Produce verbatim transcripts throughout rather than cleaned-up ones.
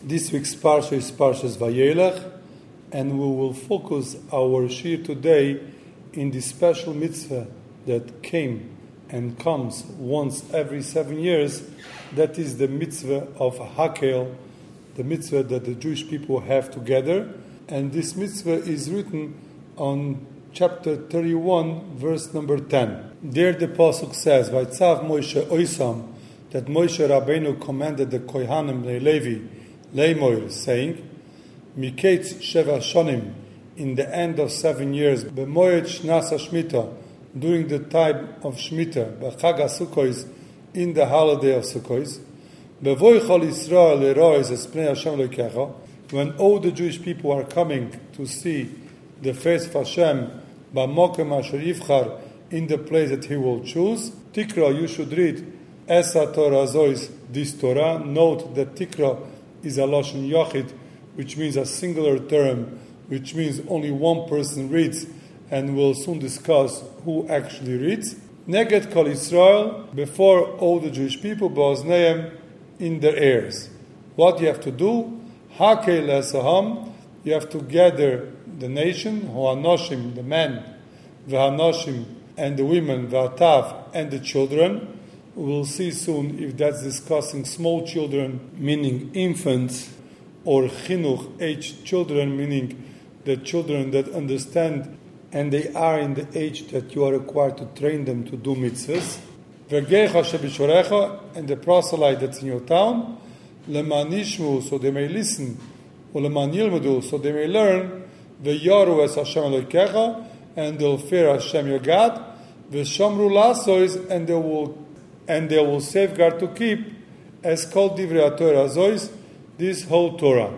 This week's Parsha is Parshas Vayelech, and we will focus our shir today in the special mitzvah that came and comes once every seven years. That is the mitzvah of Hakel, the mitzvah that the Jewish people have together. And this mitzvah is written on chapter thirty-one, verse number ten. There the pasuk says, "Vaytzav Moshe oisam," that Moshe Rabbeinu commanded the Kohanim Levi, Leimoir, saying, "Miketz sheva shonim," in the end of seven years, b'moed shnas Shemitah, during the time of Shemitah, b'chag HaSukkos, in the holiday of Sukkos, b'voi chol Yisrael lerois es pnei Hashem Elokecha, when all the Jewish people are coming to see the face of Hashem, b'mokem asher yivchar, in the place that He will choose. Tikra, you should read Esa Torah Zois, this Torah. Note that Tikra is a Lashon Yachid, which means a singular term, which means only one person reads, and we'll soon discuss who actually reads. Neged Kol Yisrael, before all the Jewish people, Ba'ozneim, in their ears. What you have to do? Hakei Lesaham, you have to gather the nation, Ho'anoshim, the men, V'hanoshim, and the women, V'atav, and the children. We'll see soon if that's discussing small children, meaning infants, or chinuch, aged children, meaning the children that understand and they are in the age that you are required to train them to do mitzvahs. V'gecha shebishorecha, and the proselyte that's in your town, leman yishmu, so they may listen, or leman yilmedu, so they may learn, v'yaru es Hashem Elokecha, and they'll fear Hashem your God, v'shamru lasois, and they will and they will safeguard to keep, as called divrei Torah zois, this whole Torah.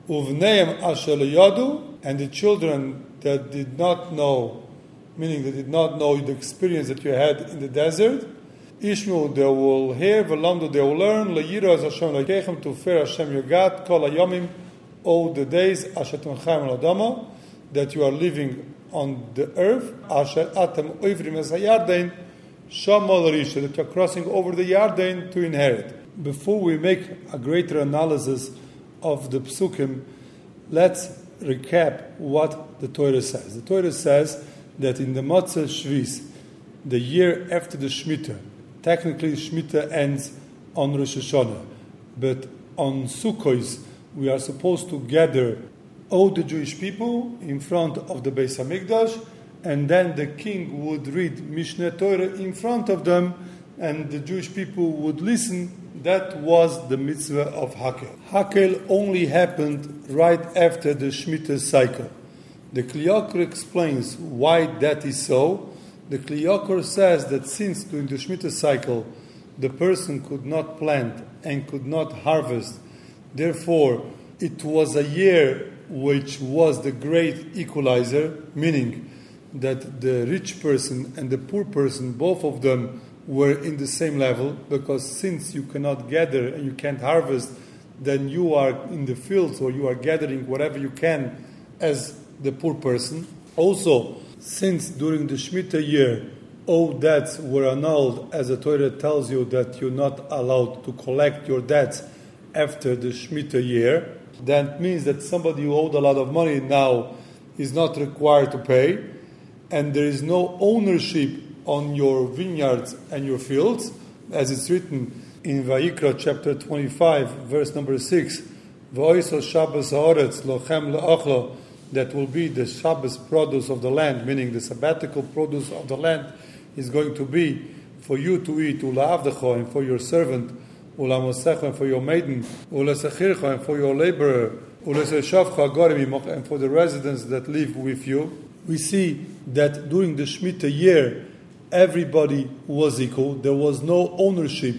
Uvneim asher yadu, and the children that did not know, meaning they did not know the experience that you had in the desert, Ishmu, they will hear, v'lamdu, they will learn, le'yira as Hashem Elokeichem, to fear Hashem your God, kol hayomim, all the days, asher atem chayim al adama, that you are living on the earth, asher atem oivrim es hayardein, shamal risha, that you are crossing over the Yarden to inherit. Before we make a greater analysis of the psukim, let's recap what the Torah says. The Torah says that in the Matzah Shvis, the year after the Shemitah, technically Shemitah ends on Rosh Hashanah, but on Sukkos we are supposed to gather all the Jewish people in front of the Beis HaMikdash, and then the king would read Mishneh Torah in front of them, and the Jewish people would listen. That was the mitzvah of Hakel. Hakel only happened right after the Shemitah cycle. The Kli Yakar explains why that is so. The Kli Yakar says that since during the Shemitah cycle the person could not plant and could not harvest, therefore it was a year which was the great equalizer, meaning that the rich person and the poor person, both of them were in the same level, because since you cannot gather and you can't harvest, then you are in the fields or you are gathering whatever you can as the poor person. Also, since during the Shemitah year all debts were annulled, as the Torah tells you that you're not allowed to collect your debts after the Shemitah year, that means that somebody who owed a lot of money now is not required to pay, and there is no ownership on your vineyards and your fields, as it's written in Vayikra chapter twenty-five, verse number six, V'oiso Shabbos ha'oretz lochem le'achlo, that will be the Shabbos produce of the land, meaning the sabbatical produce of the land is going to be for you to eat, ula'avdecho, and for your servant, ula'mosecho, and for your maiden, ula'sechircho, and for your laborer, ula'seshavcha agorim, and for the residents that live with you. We see that during the Shemitah year, everybody was equal. There was no ownership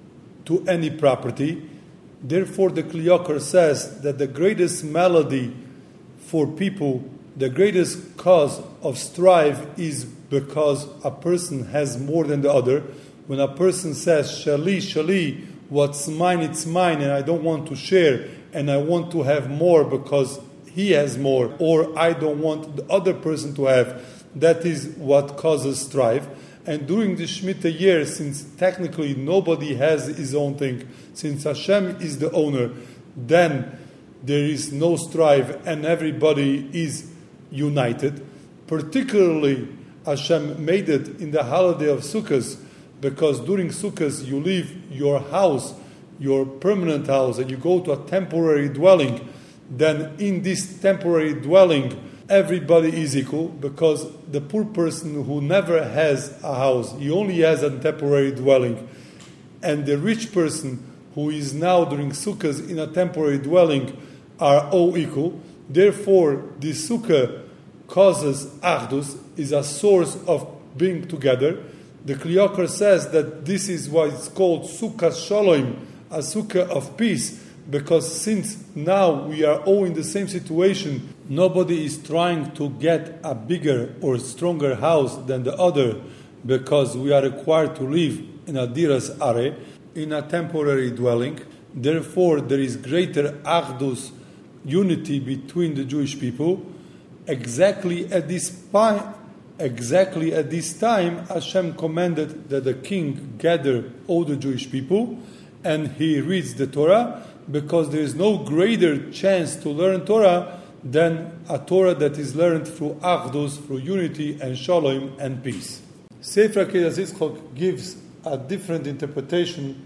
to any property. Therefore, the Kli Yakar says that the greatest malady for people, the greatest cause of strife is because a person has more than the other. When a person says, Shali, Shali, what's mine, it's mine, and I don't want to share, and I want to have more because he has more, or I don't want the other person to have, that is what causes strife. And during the Shemitah year, since technically nobody has his own thing, since Hashem is the owner, then there is no strife and everybody is united. Particularly, Hashem made it in the holiday of Sukkot, because during Sukkot you leave your house, your permanent house, and you go to a temporary dwelling. Then in this temporary dwelling, everybody is equal, because the poor person who never has a house, he only has a temporary dwelling. And the rich person who is now during Sukkot in a temporary dwelling are all equal. Therefore, the Sukkah causes Achdus, is a source of being together. The Kli Yakar says that this is why it's called Sukkah Shalom, a Sukkah of peace, because since now we are all in the same situation, nobody is trying to get a bigger or stronger house than the other, because we are required to live in a diras are, in a temporary dwelling. Therefore, there is greater Achdus, unity between the Jewish people. Exactly at this point, exactly at this time, Hashem commanded that the king gather all the Jewish people, and he reads the Torah, because there is no greater chance to learn Torah than a Torah that is learned through Achdus, through unity and Shalom and peace. Sefer Akedas Yitzchok gives a different interpretation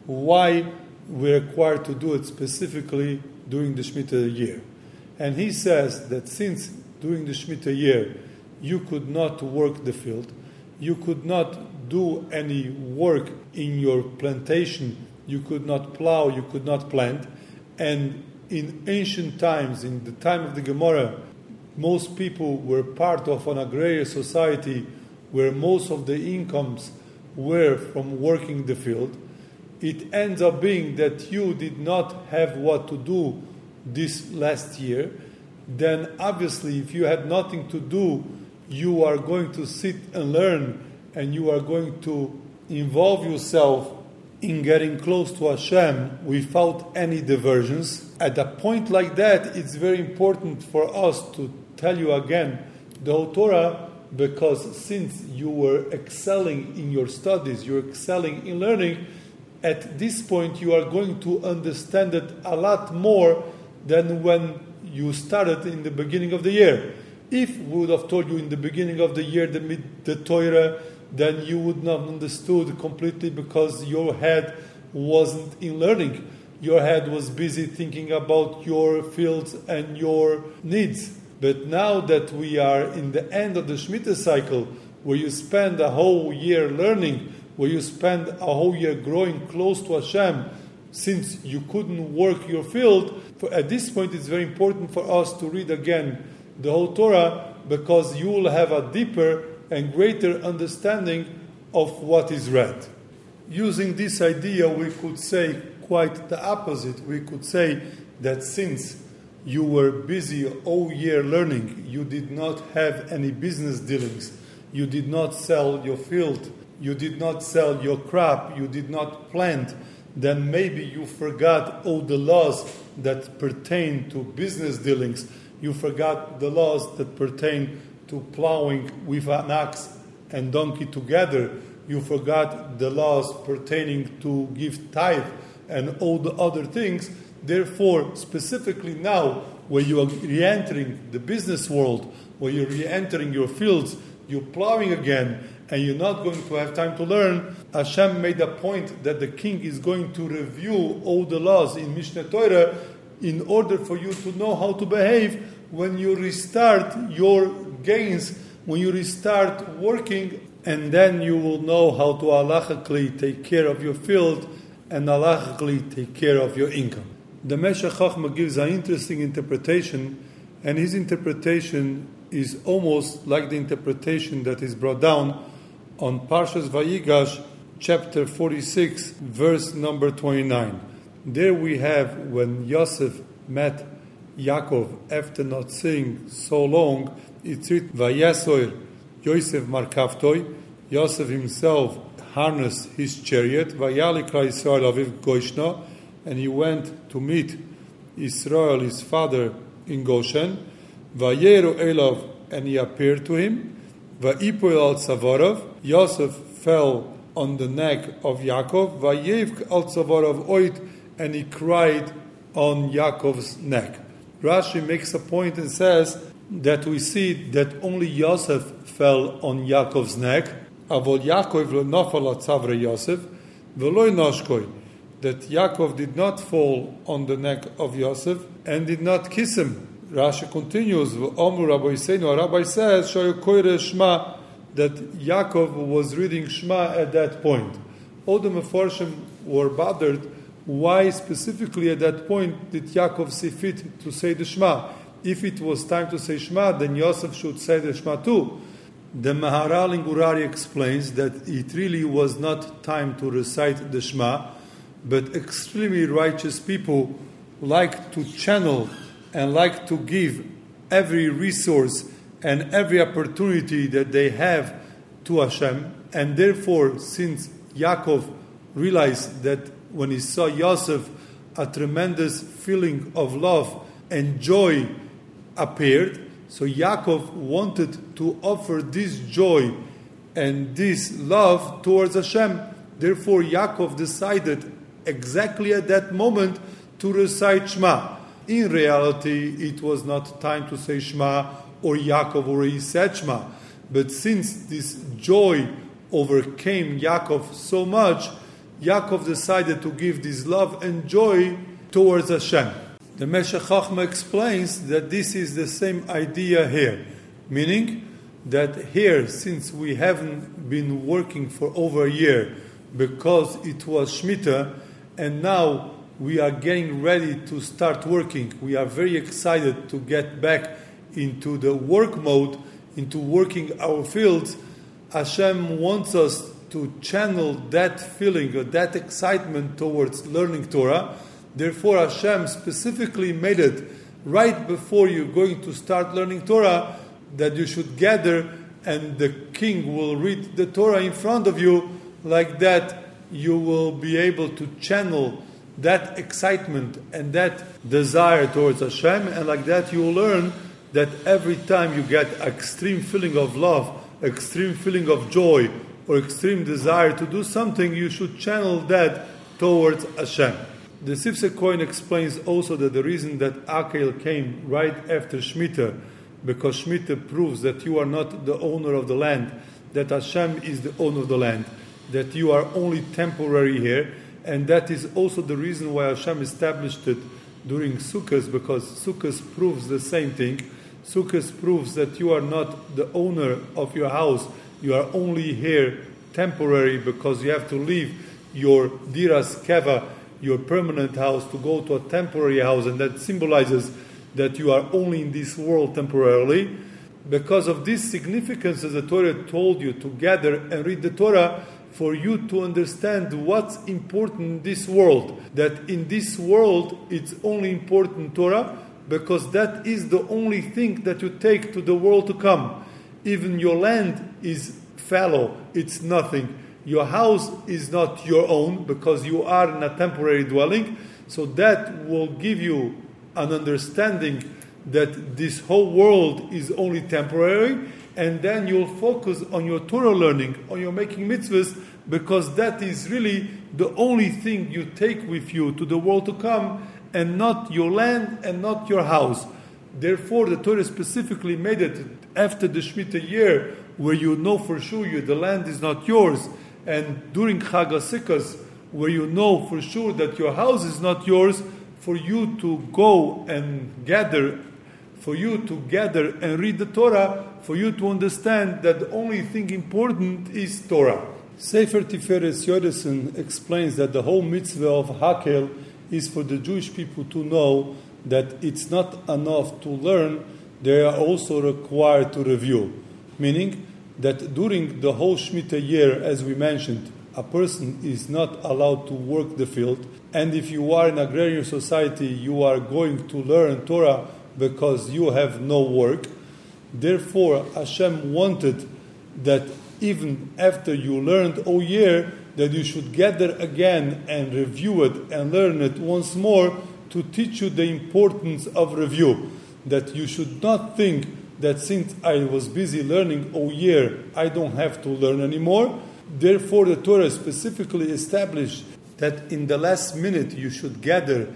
why we're required to do it specifically during the Shemitah year. And he says that since during the Shemitah year you could not work the field, you could not do any work in your plantation, you could not plow, you could not plant, and in ancient times, in the time of the Gemara, most people were part of an agrarian society where most of the incomes were from working the field. It ends up being that you did not have what to do this last year. Then obviously if you had nothing to do, you are going to sit and learn, and you are going to involve yourself in getting close to Hashem without any diversions. At a point like that, it's very important for us to tell you again the whole Torah, because since you were excelling in your studies, you're excelling in learning, at this point you are going to understand it a lot more than when you started in the beginning of the year. If we would have told you in the beginning of the year the, the Torah, then you would not have understood completely, because your head wasn't in learning. Your head was busy thinking about your fields and your needs. But now that we are in the end of the Shemitah cycle, where you spend a whole year learning, where you spend a whole year growing close to Hashem, since you couldn't work your field, for at this point it's very important for us to read again the whole Torah, because you will have a deeper and greater understanding of what is read. Using this idea, we could say quite the opposite. We could say that since you were busy all year learning, you did not have any business dealings, you did not sell your field, you did not sell your crop, you did not plant, then maybe you forgot all the laws that pertain to business dealings. You forgot the laws that pertain to plowing with an ox and donkey together. You forgot the laws pertaining to give tithe and all the other things. Therefore, specifically now, where you are re-entering the business world, where you're re-entering your fields, you're plowing again, and you're not going to have time to learn, Hashem made a point that the king is going to review all the laws in Mishnah Torah in order for you to know how to behave when you restart your gains, when you restart working, and then you will know how to halachically take care of your field and halachically take care of your income. The Meshech Chochmah gives an interesting interpretation, and his interpretation is almost like the interpretation that is brought down on Parshas Vayigash, chapter forty-six, verse number twenty-nine. There we have when Yosef met Yaakov after not seeing so long, it's written, Vayasoir Yosef Markavtoi, Yosef himself harnessed his chariot, Vayalikra Yisrael Aviv Goshna, and he went to meet Israel, his father, in Goshen. Vayeru Elav, and he appeared to him. Va'ipoil al Tzavarov, Yosef fell on the neck of Yaakov. Vayev al Tzavarov oit, and he cried on Yaakov's neck. Rashi makes a point and says that we see that only Yosef fell on Yaakov's neck, avol Yaakov lo nafal atzavre Yosef, v'lo noshkoi, that Yaakov did not fall on the neck of Yosef and did not kiss him. Rashi continues, Omu Rabbi Yisenu, Rabbi says, Shoyu koire Shema, that Yaakov was reading Shema at that point. All the Mefarshim were bothered. Why specifically at that point did Yaakov see fit to say the Shema? If it was time to say Shema, then Yosef should say the Shema too. The Maharal in Gurari explains that it really was not time to recite the Shema, but extremely righteous people like to channel and like to give every resource and every opportunity that they have to Hashem. And therefore, since Yaakov realized that when he saw Yosef, a tremendous feeling of love and joy appeared. So Yaakov wanted to offer this joy and this love towards Hashem. Therefore, Yaakov decided exactly at that moment to recite Shema. In reality, it was not time to say Shema, or Yaakov already said Shema. But since this joy overcame Yaakov so much, Yaakov decided to give this love and joy towards Hashem. The Meshech Chochmah explains that this is the same idea here, meaning that here, since we haven't been working for over a year because it was Shemitah, and now we are getting ready to start working, we are very excited to get back into the work mode, into working our fields. Hashem wants us to channel that feeling or that excitement towards learning Torah. Therefore, Hashem specifically made it right before you're going to start learning Torah that you should gather and the king will read the Torah in front of you. Like that, you will be able to channel that excitement and that desire towards Hashem. And like that, you will learn that every time you get extreme feeling of love, extreme feeling of joy, or extreme desire to do something, you should channel that towards Hashem. The Sifsei Cohen explains also that the reason that Akel came right after Shemitah, because Shemitah proves that you are not the owner of the land, that Hashem is the owner of the land, that you are only temporary here, and that is also the reason why Hashem established it during Sukkot, because Sukkot proves the same thing. Sukkot proves that you are not the owner of your house, you are only here temporary because you have to leave your diras keva, your permanent house, to go to a temporary house, and that symbolizes that you are only in this world temporarily. Because of this significance, as the Torah told you to gather and read the Torah, for you to understand what's important in this world. That in this world, it's only important Torah, because that is the only thing that you take to the world to come. Even your land is fallow, it's nothing. Your house is not your own because you are in a temporary dwelling. So that will give you an understanding that this whole world is only temporary, and then you'll focus on your Torah learning, on your making mitzvahs, because that is really the only thing you take with you to the world to come, and not your land and not your house. Therefore, the Torah specifically made it after the Shemitah year, where you know for sure you, the land is not yours, and during Chag HaSikkos, where you know for sure that your house is not yours, for you to go and gather, for you to gather and read the Torah, for you to understand that the only thing important is Torah. Sefer Tiferes Yodeson explains that the whole mitzvah of Hakel is for the Jewish people to know that it's not enough to learn, they are also required to review. Meaning that during the whole Shemitah year, as we mentioned, a person is not allowed to work the field. And if you are in agrarian society, you are going to learn Torah because you have no work. Therefore, Hashem wanted that even after you learned all year, that you should gather again and review it and learn it once more to teach you the importance of review. That you should not think that since I was busy learning all year, I don't have to learn anymore. Therefore, the Torah specifically established that in the last minute you should gather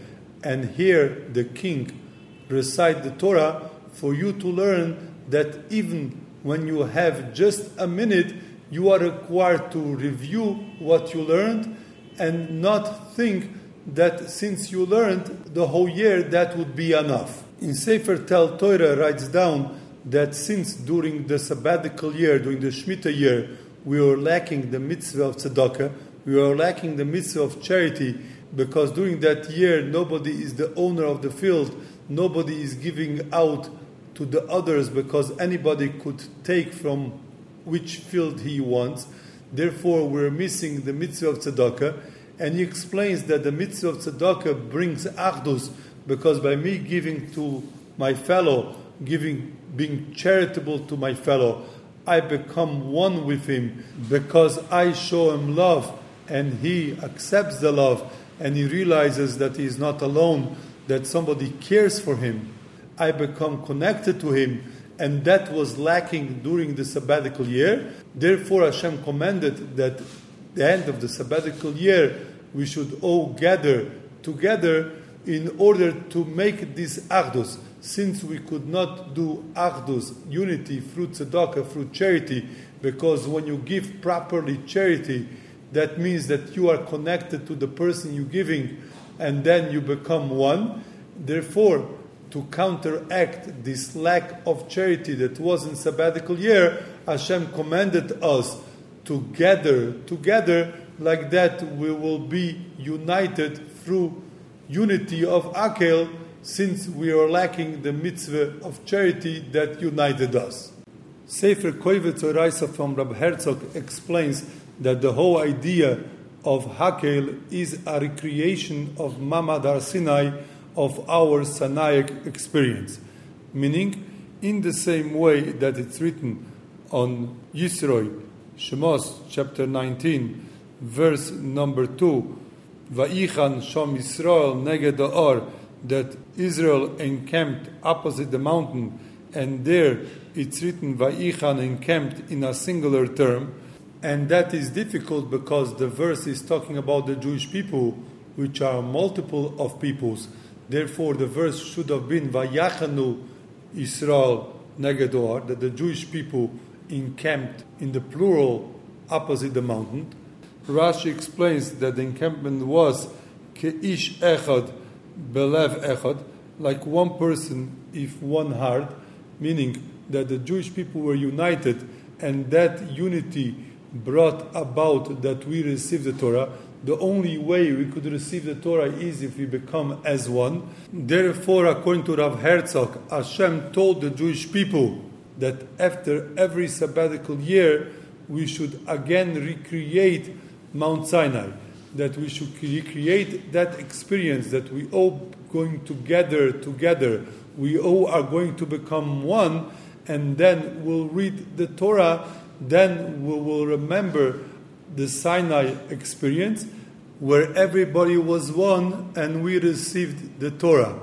and hear the king recite the Torah, for you to learn that even when you have just a minute, you are required to review what you learned and not think that since you learned the whole year, that would be enough. In Sefer Tel Torah writes down that since during the sabbatical year, during the Shemitah year, we were lacking the mitzvah of tzedakah, we were lacking the mitzvah of charity, because during that year nobody is the owner of the field, nobody is giving out to the others because anybody could take from which field he wants. Therefore we're missing the mitzvah of tzedakah. And he explains that the mitzvah of tzedakah brings achdus, because by me giving to my fellow, giving, being charitable to my fellow, I become one with him, because I show him love and he accepts the love and he realizes that he is not alone, that somebody cares for him. I become connected to him, and that was lacking during the sabbatical year. Therefore Hashem commanded that the end of the sabbatical year we should all gather together in order to make this achdus. Since we could not do achdus, unity, through tzedakah, through charity, because when you give properly charity, that means that you are connected to the person you're giving, and then you become one. Therefore, to counteract this lack of charity that was in sabbatical year, Hashem commanded us to gather together. Like that we will be united through unity of Akel, since we are lacking the mitzvah of charity that united us. Sefer Kovetz Oraisa from Rab Herzog explains that the whole idea of Hakel is a recreation of Mamad Har Sinai, of our Sinaic experience. Meaning, in the same way that it's written on Yisroi, Shemos chapter nineteen, verse number two, Va'ichan Shom Yisrael neged ha'or, that Israel encamped opposite the mountain, and there it's written Va'ichan encamped in a singular term, and that is difficult because the verse is talking about the Jewish people, which are multiple of peoples. Therefore the verse should have been Va'yachanu Yisrael neged ha'or, that the Jewish people encamped in the plural opposite the mountain. Rashi explains that the encampment was Ke'ish echad belev echad, like one person if one heart, meaning that the Jewish people were united, and that unity brought about that we receive the Torah. The only way we could receive the Torah is if we become as one. Therefore, according to Rav Herzog, Hashem told the Jewish people that after every sabbatical year we should again recreate Mount Sinai, that we should recreate that experience, that we all going to gather together, we all are going to become one, and then we'll read the Torah, then we will remember the Sinai experience, where everybody was one and we received the Torah.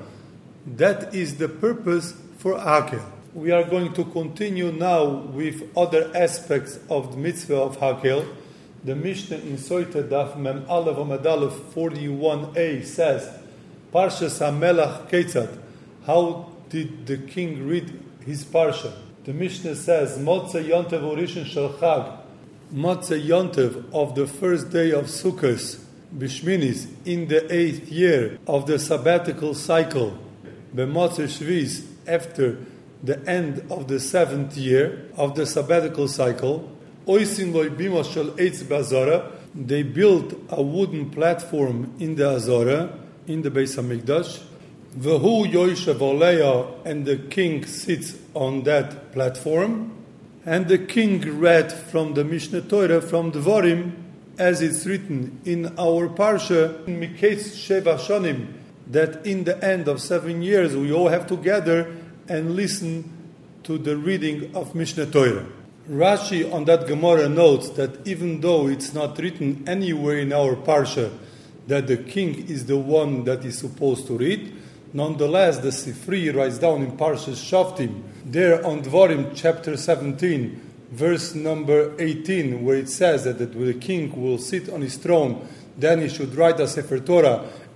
That is the purpose for Hakel. We are going to continue now with other aspects of the mitzvah of Hakel. The Mishnah in Soita Daf Mem Aleph Amud Aleph forty-one a says, Parshas HaMelach Ketzad, how did the king read his parsha? The Mishnah says, Motzei Yontev Urishin Shel Chag, Motzei Yontev of the first day of Sukkot, Bishminis, in the eighth year of the sabbatical cycle, B'Motzei Shviz, after the end of the seventh year of the sabbatical cycle, Oisin Loi Bima Shel Eitz B'Azara, they built a wooden platform in the Azara, in the Beis HaMikdash, V'hu Yoishev Oleya, and the king sits on that platform, and the king read from the Mishnah Torah, from Dvarim, as it's written in our Parsha, in Miketz Sheva Shonim, that in the end of seven years we all have to gather and listen to the reading of Mishnah Torah. Rashi on that Gemara notes that even though it's not written anywhere in our Parsha that the king is the one that is supposed to read, nonetheless the Sifri writes down in Parshas Shoftim, there on Dvarim chapter seventeen, verse number eighteen, where it says that the king will sit on his throne, then he should write a Sefer Torah,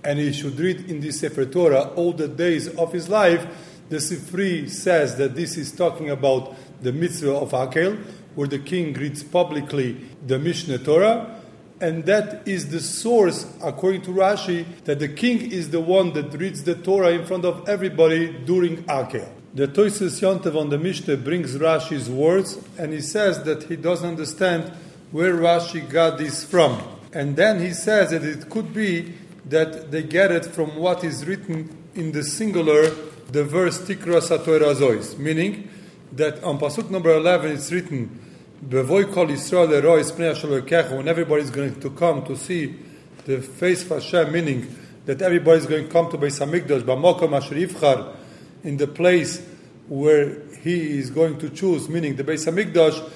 and he should read in this Sefer Torah all the days of his life, the Sifri says that this is talking about the mitzvah of Hakel, where the king reads publicly the Mishnah Torah, and that is the source, according to Rashi, that the king is the one that reads the Torah in front of everybody during Hakel. The Toises Yontev on the Mishnah brings Rashi's words, and he says that he doesn't understand where Rashi got this from. And then he says that it could be that they get it from what is written in the singular, the verse Tikra Satoira Zois, meaning that on Pasuk number eleven it's written, Bevoy Kol Yisrael Erois Pnei Hashem Elokecha, when everybody is going to come to see the face of Hashem, meaning that everybody is going to come to Beis HaMikdash, B'mokom Asher Yivchar, in the place where he is going to choose, meaning the Beis HaMikdash,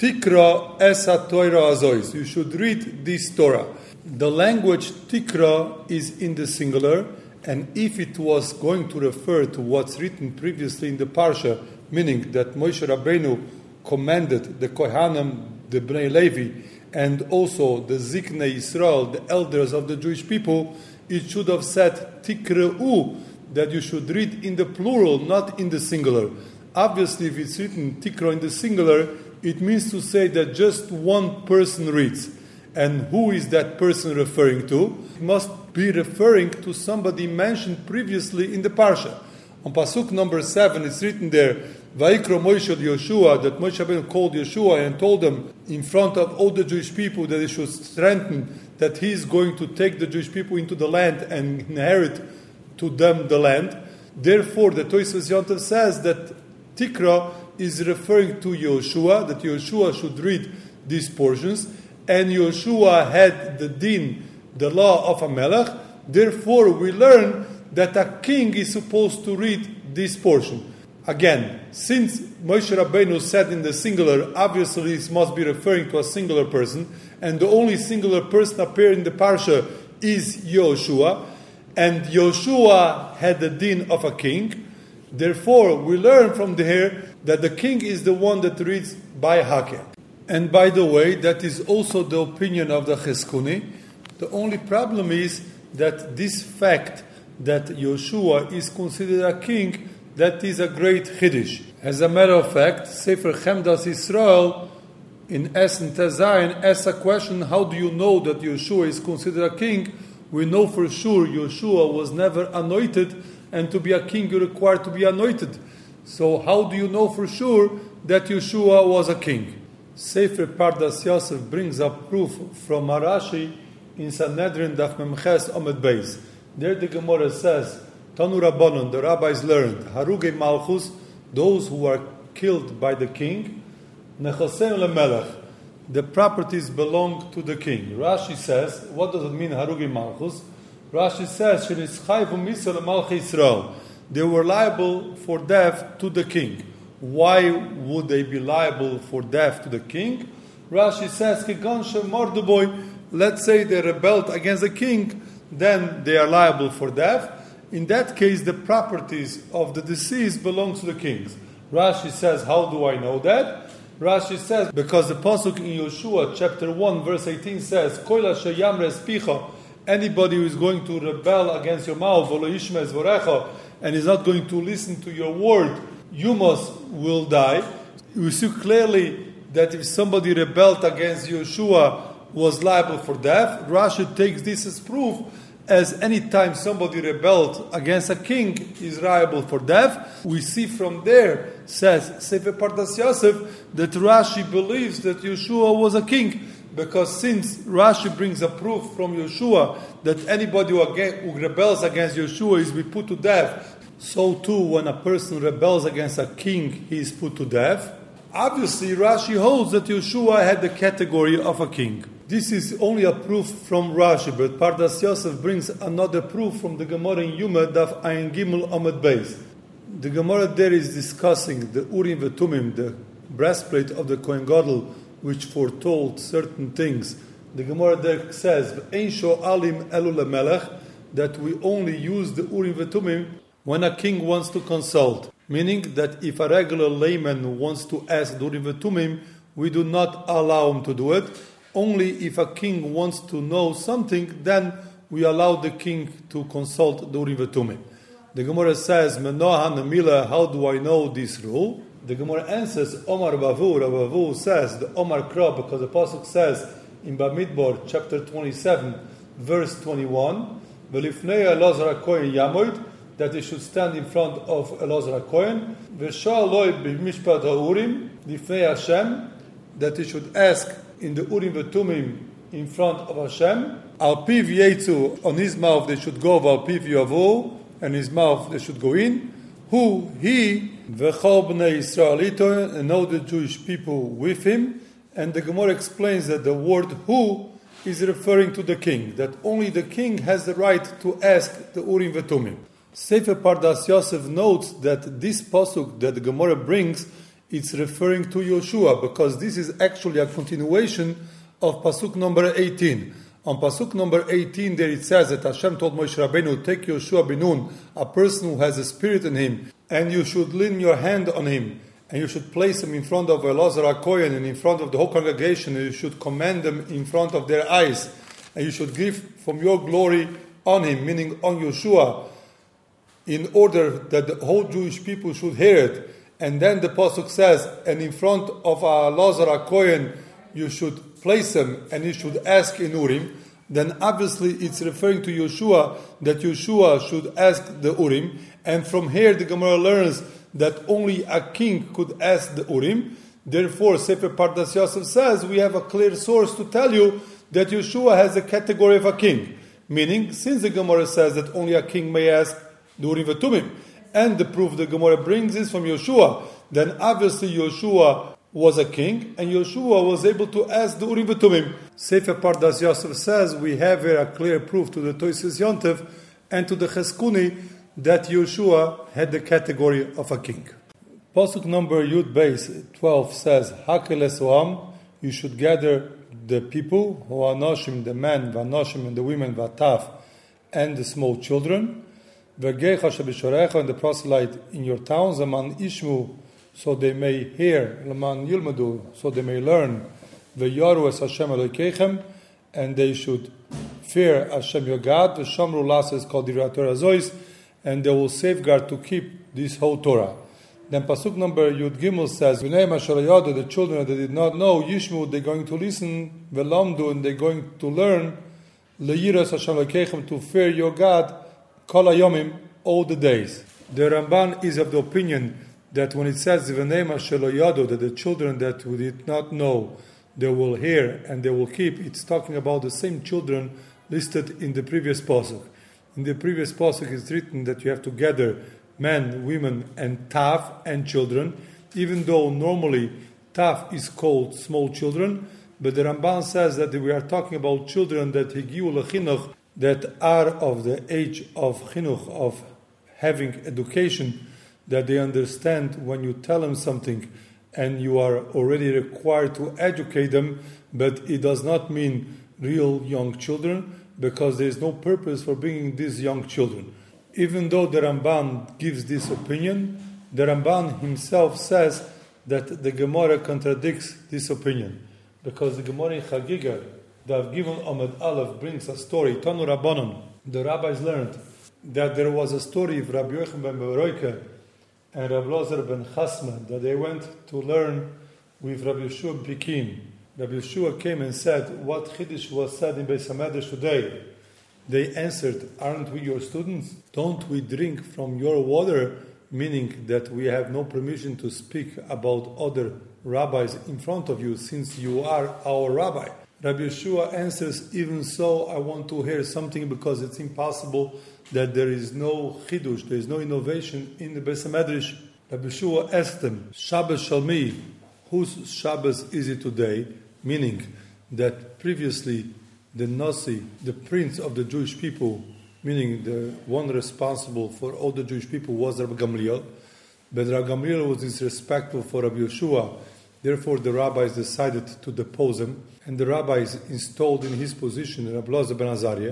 Tikra Es HaTorah Azois. You should read this Torah. The language Tikra is in the singular, and if it was going to refer to what's written previously in the Parsha, meaning that Moshe Rabbeinu commanded the Kohanim, the Bnei Levi, and also the Ziknei Yisrael, the elders of the Jewish people, it should have said Tikra'u, that you should read in the plural, not in the singular. Obviously, if it's written Tikra in the singular, it means to say that just one person reads. And who is that person referring to? It must be referring to somebody mentioned previously in the Parsha. On Pasuk number seven, it's written there, Vayikro Moshe Yoshua, that Moshe Rabbeinu called Yeshua and told them in front of all the Jewish people that he should strengthen, that he is going to take the Jewish people into the land and inherit to them the land. Therefore, the Toises Yontev says that Tikra is referring to Yoshua, that Yoshua should read these portions, and Yoshua had the din, the law of a melech. Therefore, we learn that a king is supposed to read this portion. Again, since Moshe Rabbeinu said in the singular, obviously this must be referring to a singular person, and the only singular person appearing in the Parsha is Yoshua, and Yoshua had the din of a king. Therefore, we learn from here that the king is the one that reads by Hakel. And by the way, that is also the opinion of the Cheskuni. The only problem is that this fact that Yoshua is considered a king, that is a great chiddush. As a matter of fact, Sefer Chemdas Yisrael in Es and Tezayin asks a question, how do you know that Yoshua is considered a king? We know for sure Yoshua was never anointed, and to be a king you require to be anointed. So how do you know for sure that Yoshua was a king? Sefer Pardas Yosef brings up proof from Rashi in Sanhedrin Daf Memches Omed Beis. There the Gemara says, Tanu Rabbanon, the rabbis learned, Haruge Malchus, those who are killed by the king, Nechasem lemelech, the properties belong to the king. Rashi says, what does it mean, Haruge Malchus? Rashi says, Shenischayvu Misal Malchei Yisrael, they were liable for death to the king. Why would they be liable for death to the king? Rashi says, Kigan Shemorduboy, let's say they rebelled against the king, then they are liable for death. In that case, the properties of the deceased belongs to the kings. Rashi says, how do I know that? Rashi says, because the pasuk in Yoshua, chapter one, verse eighteen says, Koila sheyamres picha, anybody who is going to rebel against your mouth, v'lo yishmez vorecha, and is not going to listen to your word, you must will die. You see clearly that if somebody rebelled against Yoshua, was liable for death. Rashi takes this as proof, as any time somebody rebelled against a king is liable for death. We see from there, says Sefer Pardas Yosef, that Rashi believes that Yeshua was a king, because since Rashi brings a proof from Yeshua that anybody who, against, who rebels against Yeshua is be put to death, so too when a person rebels against a king, he is put to death. Obviously, Rashi holds that Yeshua had the category of a king. This is only a proof from Rashi, but Pardas Yosef brings another proof from the Gemara in Yuma, Daf Ayin Gimel Amud Beis. The Gemara there is discussing the Urim V'Tumim, the breastplate of the Kohen Gadol, which foretold certain things. The Gemara there says, Ein sho'alim elu lemelech, that we only use the Urim V'Tumim when a king wants to consult. Meaning that if a regular layman wants to ask the Urim V'Tumim, we do not allow him to do it. Only if a king wants to know something, then we allow the king to consult the Urim V'Tumim. The Gemara says, Menohan Mila, how do I know this rule? The Gemara answers, Omar Bavu, Bavu says, the Omar Krab, because the Pasuk says in Bamidbar, chapter twenty-seven, verse twenty-one, V'lifnei Elazar HaKohen Yamoid, that he should stand in front of Elazar HaKohen, V'sha'aloi b'mishpat ha'urim, Lifnei Hashem, that he should ask in the Urim V'Tumim in front of Hashem, Al Piv Yetzu, on his mouth they should go, Al Piv Yavu, and his mouth they should go in, who, he, V'chol b'nei Yisraelito, and all the Jewish people with him. And the Gemara explains that the word who is referring to the king, that only the king has the right to ask the Urim V'Tumim. Sefer Pardas Yosef notes that this pasuk that the Gemara brings, it's referring to Yoshua, because this is actually a continuation of pasuk number eighteen. On pasuk number eighteen, there it says that Hashem told Moshe Rabbeinu, take Yoshua bin Nun, a person who has a spirit in him, and you should lean your hand on him, and you should place him in front of Elazar HaKohen and in front of the whole congregation, and you should command them in front of their eyes, and you should give from your glory on him, meaning on Yoshua, in order that the whole Jewish people should hear it. And then the pasuk says, and in front of Elazar HaKohen, you should place him and you should ask in Urim. Then obviously it's referring to Yoshua, that Yoshua should ask the Urim. And from here the Gemara learns that only a king could ask the Urim. Therefore, Sefer Pardas Yosef says we have a clear source to tell you that Yoshua has a category of a king. Meaning, since the Gemara says that only a king may ask the Urim V'Tumim, and the proof the Gemara brings is from Yoshua, then obviously Yoshua was a king, and Yoshua was able to ask the Urim V'Tumim. Sefer Pardas Yosef says we have here a clear proof to the Toises Yontev and to the Cheskuni that Yoshua had the category of a king. Pasuk number Yud Beis twelve says, Hakel Esoam, you should gather the people, who are Noshim, the men, Vanoshim, and the women, Vataf, and the small children, V'geicha shebishorecha, and the proselyte in your towns, Aman Ishmu, so they may hear, Laman Yilmadu, so they may learn, V'yaru es Hashem Elokeichem, and they should fear Hashem your God, V'shamru las is called Divrei Torah Zois, and they will safeguard to keep this whole Torah. Then pasuk number Yud Gimel says, V'nei Masharayadu, the children that did not know, Yishmu, they're going to listen, V'lamdu, and they're going to learn, Le'iras Hashem Elokeichem, to fear your God, Kol hayomim, all the days. The Ramban is of the opinion that when it says V'nei Masharayadu, that the children that we did not know, they will hear and they will keep, it's talking about the same children listed in the previous pasuk. In the previous pasuk it's written that you have to gather men, women, and taf, and children, even though normally taf is called small children, but the Ramban says that we are talking about children that higiu lechinuch, that are of the age of chinuch, of having education, that they understand when you tell them something and you are already required to educate them, but it does not mean real young children, because there is no purpose for bringing these young children. Even though the Ramban gives this opinion, the Ramban himself says that the Gemara contradicts this opinion. Because the Gemara in Chagiga, the Avgimel Amud Aleph, brings a story, Tanu Rabbanon. The rabbis learned that there was a story of Rabbi Yochanan ben Beroika and Rabbi Elazar ben Chasma, that they went to learn with Rabbi Yeshua Bikin. Rabbi Yeshua came and said, what Chiddush was said in Beis HaMedrash today? They answered, aren't we your students? Don't we drink from your water? Meaning that we have no permission to speak about other rabbis in front of you, since you are our rabbi. Rabbi Yeshua answers, even so, I want to hear something, because it's impossible that there is no Chiddush, there is no innovation in the Beis HaMedrash. Rabbi Yeshua asked them, Shabbos Shalmi, whose Shabbos is it today? Meaning that previously the Nasi, the prince of the Jewish people, meaning the one responsible for all the Jewish people, was Rabbi Gamliel. But Rabbi Gamliel was disrespectful for Rabbi Yeshua. Therefore, the rabbis decided to depose him, and the rabbis installed in his position Rabbi Elazar ben Azariah.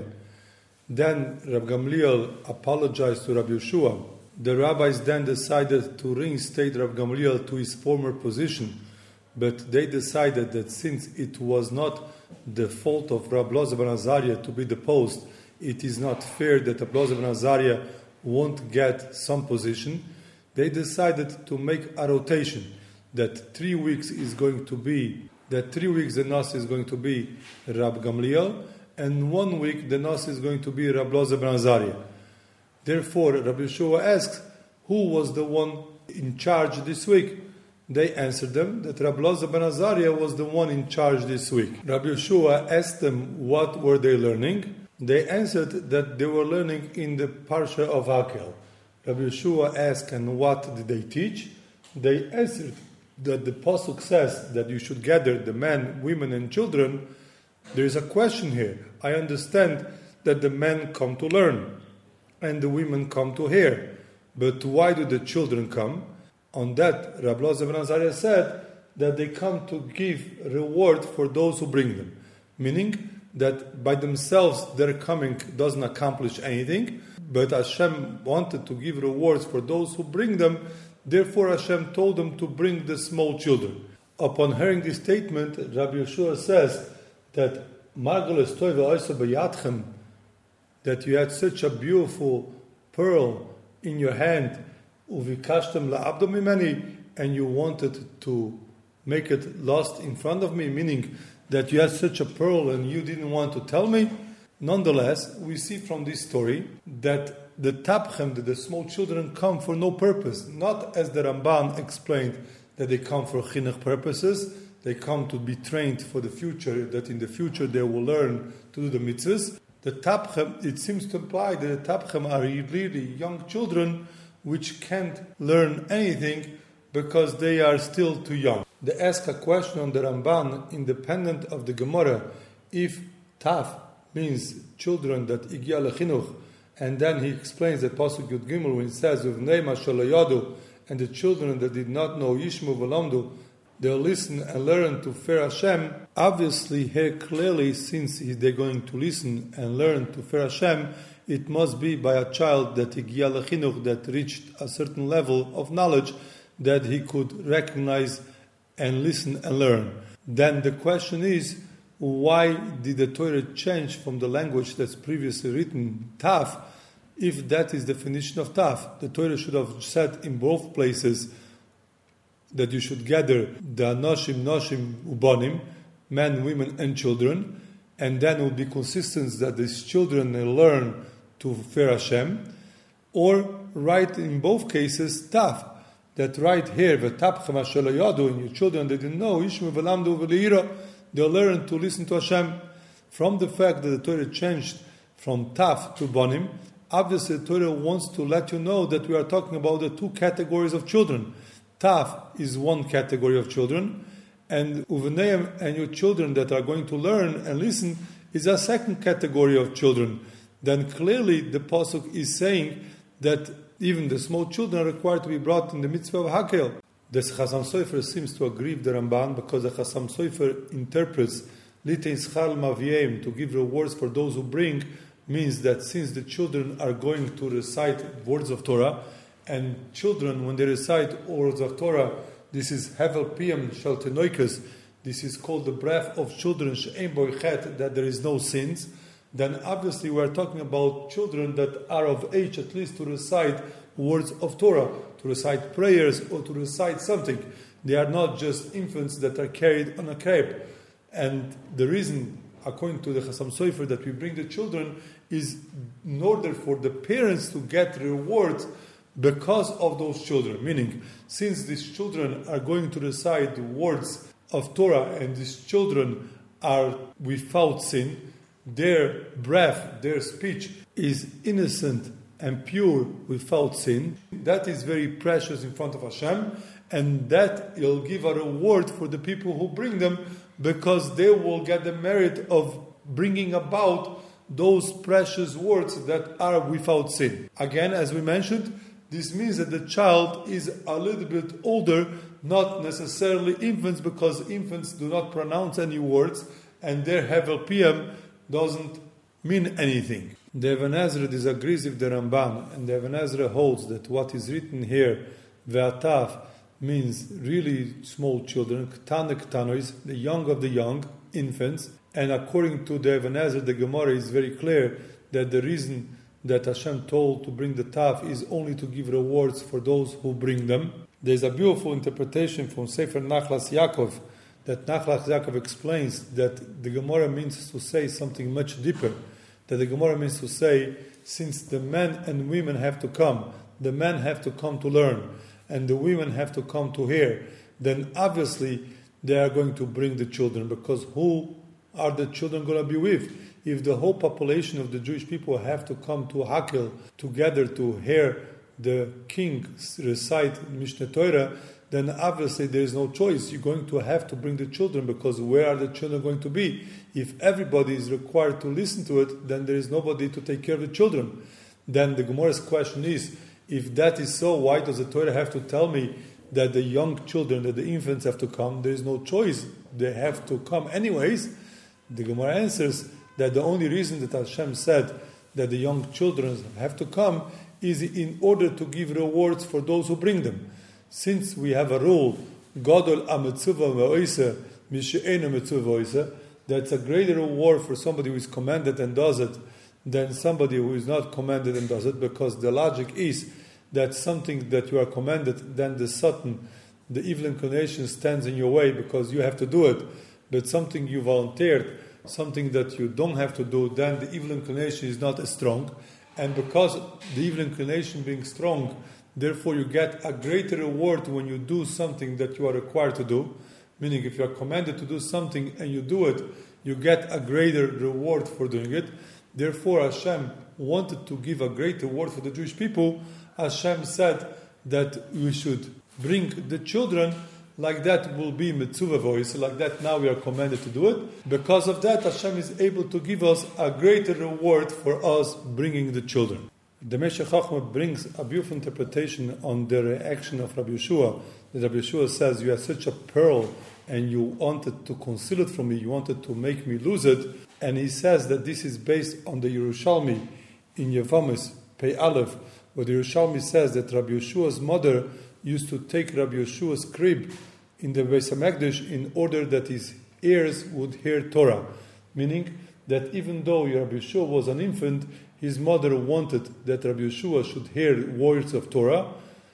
Then Rabbi Gamliel apologized to Rabbi Yeshua. The rabbis then decided to reinstate Rabbi Gamliel to his former position, but they decided that since it was not the fault of Rabbi Elazar ben Azariah to be deposed, it is not fair that Rabbi Elazar ben Azariah won't get some position, they decided to make a rotation, that three weeks is going to be, that three weeks the Nasi is going to be Rab Gamliel, and one week the Nasi is going to be Rabbi Elazar ben Azariah. Therefore, Rabbi Yeshua asks, who was the one in charge this week? They answered them that Rabbi Elazar ben Azariah was the one in charge this week. Rabbi Yeshua asked them what were they learning. They answered that they were learning in the Parsha of Hakel. Rabbi Yeshua asked, and what did they teach? They answered that the Pasuk says that you should gather the men, women, and children. There is a question here. I understand that the men come to learn and the women come to hear. But why do the children come? On that, Rabbi Elazar ben Azariah said that they come to give reward for those who bring them. Meaning that by themselves their coming doesn't accomplish anything, but Hashem wanted to give rewards for those who bring them. Therefore Hashem told them to bring the small children. Upon hearing this statement, Rabbi Yeshua says that Margalas Toiva Oisa B'Yadchem, that you had such a beautiful pearl in your hand, Uvikashtem la'abdo mimeni, and you wanted to make it lost in front of me, meaning that you had such a pearl and you didn't want to tell me. Nonetheless, we see from this story that the Tapchem, that the small children come for no purpose, not as the Ramban explained, that they come for chinuch purposes, they come to be trained for the future, that in the future they will learn to do the mitzvahs. The Tapchem, it seems to imply that the Tapchem are really young children which can't learn anything because they are still too young. They ask a question on the Ramban, independent of the Gemara, if Taf means children that Igia lechinuch, and then he explains that Pasuk Yud Gimel when it says Uvnei Mashalayadu, and the children that did not know Yishmu V'Lamdu, they'll listen and learn to fear Hashem. Obviously, here clearly, since they're going to listen and learn to fear Hashem, it must be by a child that Igia lechinuch, that reached a certain level of knowledge that he could recognize and listen and learn. Then the question is, why did the Torah change from the language that's previously written, Taf? If that is the definition of Taf, the Torah should have said in both places that you should gather the Noshim, Noshim, Ubanim, men, women, and children, and then it would be consistent that these children learn to fear Hashem, or write in both cases Taf, that right here, V'tapchem asher lo yadu, and your children they didn't know, Yishmu v'lamdu v'leira, they'll learn to listen to Hashem. From the fact that the Torah changed from Taf to Banim, obviously the Torah wants to let you know that we are talking about the two categories of children. Taf is one category of children, and Uveneim and your children that are going to learn and listen is a second category of children. Then clearly the Pasuk is saying that even the small children are required to be brought in the mitzvah of Hakel. The Chasam Sofer seems to agree with the Ramban because the Chasam Sofer interprets Litein Schal Maviem, to give rewards for those who bring, means that since the children are going to recite words of Torah, and children, when they recite words of Torah, this is Hevel Piyam Shel Tenoikas, this is called the breath of children, She'ein Bo Chet, that there is no sins, then obviously we are talking about children that are of age at least to recite words of Torah, to recite prayers or to recite something. They are not just infants that are carried on a crepe. And the reason, according to the Chasam Sofer, that we bring the children is in order for the parents to get rewards because of those children. Meaning, since these children are going to recite the words of Torah and these children are without sin, their breath, their speech is innocent and pure without sin. That is very precious in front of Hashem, and that will give a reward for the people who bring them, because they will get the merit of bringing about those precious words that are without sin. Again, as we mentioned, this means that the child is a little bit older, not necessarily infants, because infants do not pronounce any words, and their Hevel Piyam doesn't mean anything. The Even Ezra disagrees with the Ramban, and the Even Ezra holds that what is written here, Ve'ataf, means really small children, Ktane Ktanois, the young of the young, infants. And according to the Even Ezra, the Gemara is very clear that the reason that Hashem told to bring the taf is only to give rewards for those who bring them. There's a beautiful interpretation from Sefer Nachlas Yaakov that Nachlas Yaakov explains that the Gemara means to say something much deeper. That the Gemara means to say, since the men and women have to come, the men have to come to learn, and the women have to come to hear, then obviously they are going to bring the children, because who are the children going to be with? If the whole population of the Jewish people have to come to Hakel together to hear the king recite Mishneh Torah, then obviously there is no choice. You're going to have to bring the children, because where are the children going to be? If everybody is required to listen to it, then there is nobody to take care of the children. Then the Gemara's question is, if that is so, why does the Torah have to tell me that the young children, that the infants have to come? There is no choice. They have to come anyways. The Gemara answers that the only reason that Hashem said that the young children have to come is in order to give rewards for those who bring them. Since we have a rule, Gadol ha-mitzvah ve'oiseh mishe'eino mitzvah ve'oiseh, that's a greater reward for somebody who is commanded and does it than somebody who is not commanded and does it, because the logic is that something that you are commanded, then the Satan, the evil inclination stands in your way because you have to do it. But something you volunteered, something that you don't have to do, then the evil inclination is not as strong. And because the evil inclination being strong, therefore you get a greater reward when you do something that you are required to do. Meaning, if you are commanded to do something and you do it, you get a greater reward for doing it. Therefore, Hashem wanted to give a great reward for the Jewish people. Hashem said that we should bring the children. Like that will be mitzvah voice. Like that now we are commanded to do it. Because of that, Hashem is able to give us a greater reward for us bringing the children. The Meshech Chochmah brings a beautiful interpretation on the reaction of Rabbi Yeshua. That Rabbi Yeshua says, you are such a pearl and you wanted to conceal it from me, you wanted to make me lose it. And he says that this is based on the Yerushalmi in Yevamis, Pei Aleph, where the Yerushalmi says that Rabbi Yeshua's mother used to take Rabbi Yeshua's crib in the Beis HaMikdash in order that his ears would hear Torah. Meaning that even though Rabbi Yeshua was an infant, his mother wanted that Rabbi Yeshua should hear words of Torah,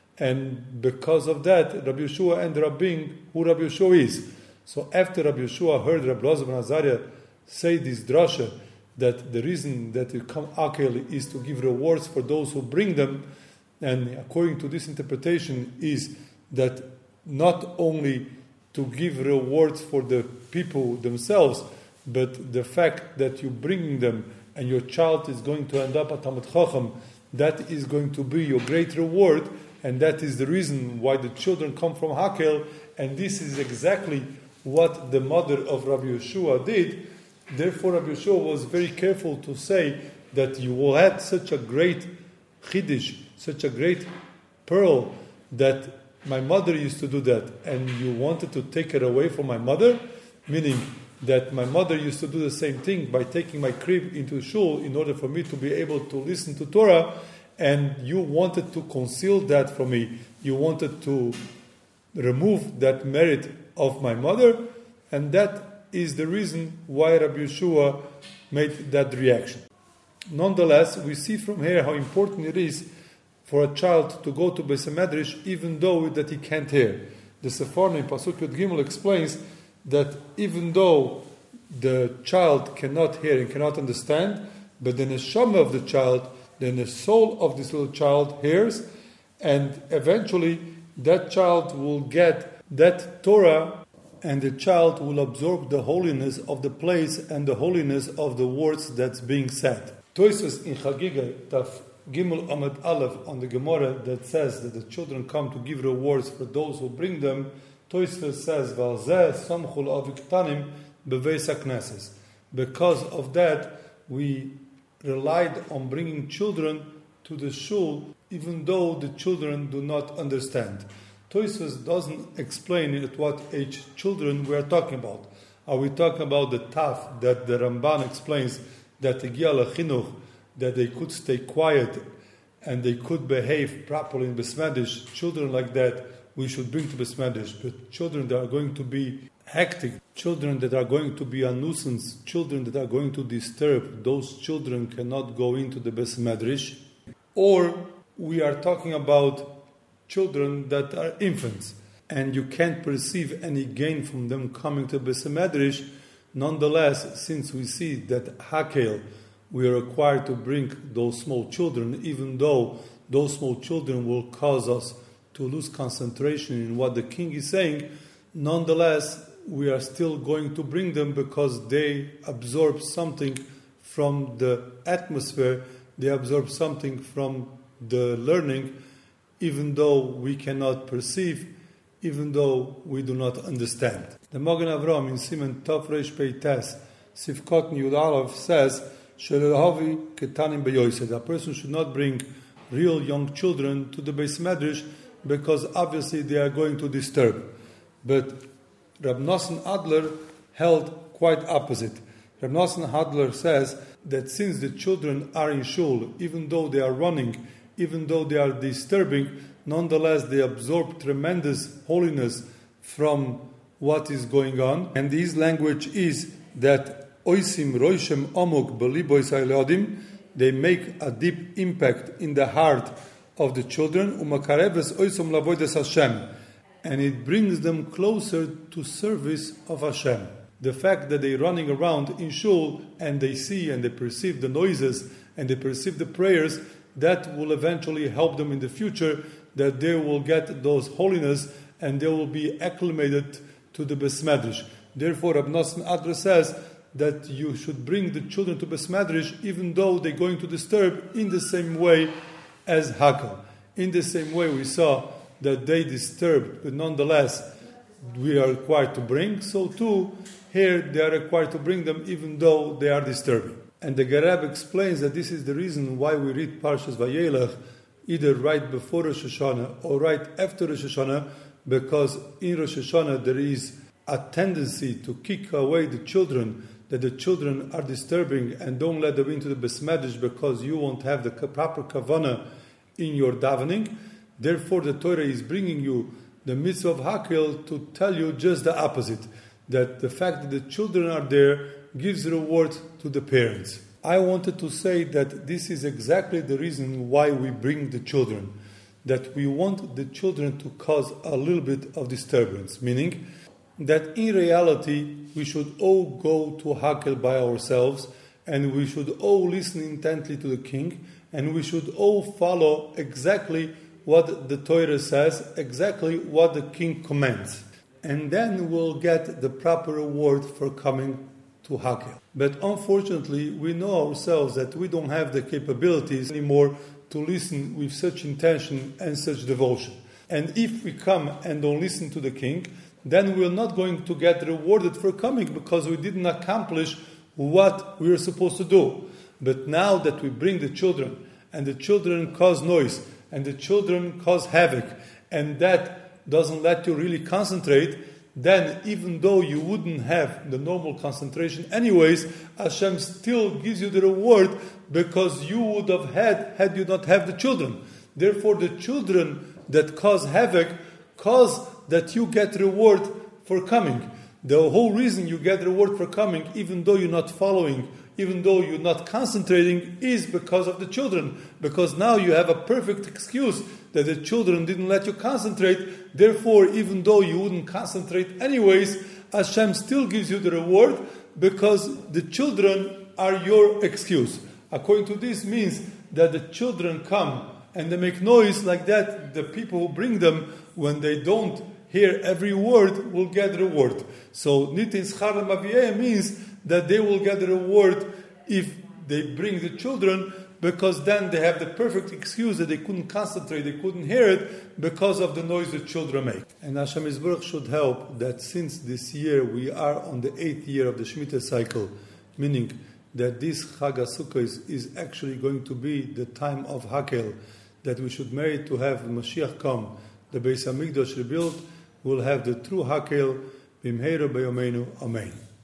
and because of that, Rabbi Yeshua ended up being who Rabbi Yeshua is. So after Rabbi Yeshua heard Rabbi Elazar ben Azariah say this drasha, that the reason that you come Akel is to give rewards for those who bring them, and according to this interpretation is that not only to give rewards for the people themselves, but the fact that you bring them and your child is going to end up at Talmid Chacham, that is going to be your great reward, and that is the reason why the children come from Hakel, and this is exactly what the mother of Rabbi Yeshua did. Therefore, Rabbi Yeshua was very careful to say that you had such a great chiddush, such a great pearl, that my mother used to do that, and you wanted to take it away from my mother, meaning that my mother used to do the same thing by taking my crib into shul in order for me to be able to listen to Torah, and you wanted to conceal that from me. You wanted to remove that merit of my mother, and that is the reason why Rabbi Yeshua made that reaction. Nonetheless, we see from here how important it is for a child to go to Beis HaMedrash even though that he can't hear. The Seforno in Pasuk Yud Gimel explains that even though the child cannot hear and cannot understand, but the neshama of the child, then the soul of this little child hears, and eventually that child will get that Torah, and the child will absorb the holiness of the place and the holiness of the words that's being said. Tosfos in Chagiga, Taf Gimel Amud Aleph, on the Gemara that says that the children come to give rewards for those who bring them, Tosfos says, Valzeh Samchul Aviktanim Beveis HaKnesses. Because of that, we relied on bringing children to the shul, even though the children do not understand. Tosfos doesn't explain at what age children we are talking about. Are we talking about the taf that the Ramban explains that the Gial Chinuch, that they could stay quiet and they could behave properly in Beis HaMikdash? Children like that we should bring to Beis HaMikdash, but children that are going to be hectic, children that are going to be a nuisance, children that are going to disturb, those children cannot go into the Beis Medrash. Or we are talking about children that are infants, and you can't perceive any gain from them coming to Beis Medrash. Nonetheless, since we see that Hakel, we are required to bring those small children, even though those small children will cause us to lose concentration in what the king is saying, nonetheless, we are still going to bring them because they absorb something from the atmosphere, they absorb something from the learning, even though we cannot perceive, even though we do not understand. The Magen Avraham in Siman Tov Reish Pei Tes, Sifkot Yud Aleph says, Shelehavi Ketanim Beyoised. A person should not bring real young children to the Beis Medrash because obviously they are going to disturb. But Rab Nosson Adler held quite opposite. Rab Nosson Adler says that since the children are in shul, even though they are running, even though they are disturbing, nonetheless they absorb tremendous holiness from what is going on. And his language is that Oisim Roishem Omuk Belibois Hayladim, they make a deep impact in the heart of the children, Umakareves Oisom Lavoides Hashem, and it brings them closer to service of Hashem. The fact that they're running around in shul and they see and they perceive the noises and they perceive the prayers, that will eventually help them in the future, that they will get those holiness and they will be acclimated to the Beis Medrash. Therefore, Rab Nosson Adler says that you should bring the children to Beis Medrash even though they're going to disturb, in the same way as Hakel. In the same way we saw that they disturbed, but nonetheless we are required to bring, so too here they are required to bring them even though they are disturbing. And the Gereb explains that this is the reason why we read Parshas Vayelech either right before Rosh Hashanah or right after Rosh Hashanah, because in Rosh Hashanah there is a tendency to kick away the children, that the children are disturbing, and don't let them into the Beis Medrash because you won't have the proper kavanah in your davening. Therefore, the Torah is bringing you the mitzvah of Hakel to tell you just the opposite, that the fact that the children are there gives reward to the parents. I wanted to say that this is exactly the reason why we bring the children, that we want the children to cause a little bit of disturbance, meaning that in reality we should all go to Hakel by ourselves, and we should all listen intently to the king, and we should all follow exactly what the Torah says, exactly what the king commands. And then we'll get the proper reward for coming to Hakel. But unfortunately, we know ourselves that we don't have the capabilities anymore to listen with such intention and such devotion. And if we come and don't listen to the king, then we're not going to get rewarded for coming because we didn't accomplish what we were supposed to do. But now that we bring the children, and the children cause noise, and the children cause havoc, and that doesn't let you really concentrate, then even though you wouldn't have the normal concentration anyways, Hashem still gives you the reward because you would have had had you not have the children. Therefore, the children that cause havoc cause that you get reward for coming. The whole reason you get reward for coming, even though you're not following, even though you're not concentrating, is because of the children. Because now you have a perfect excuse that the children didn't let you concentrate. Therefore, even though you wouldn't concentrate anyways, Hashem still gives you the reward because the children are your excuse. According to this means that the children come and they make noise like that. The people who bring them, when they don't hear every word, will get reward. So Nitin Schar Maviyeh means that they will get the reward if they bring the children, because then they have the perfect excuse that they couldn't concentrate, they couldn't hear it because of the noise the children make. And Hashem Yisborach should help that since this year we are on the eighth year of the Shemitah cycle, meaning that this Chag HaSukkah is, is actually going to be the time of Hakel, that we should merit to have Mashiach come, the Beis HaMikdash rebuilt, we'll have the true Hakel, Bimheira Beyomeinu, Amen.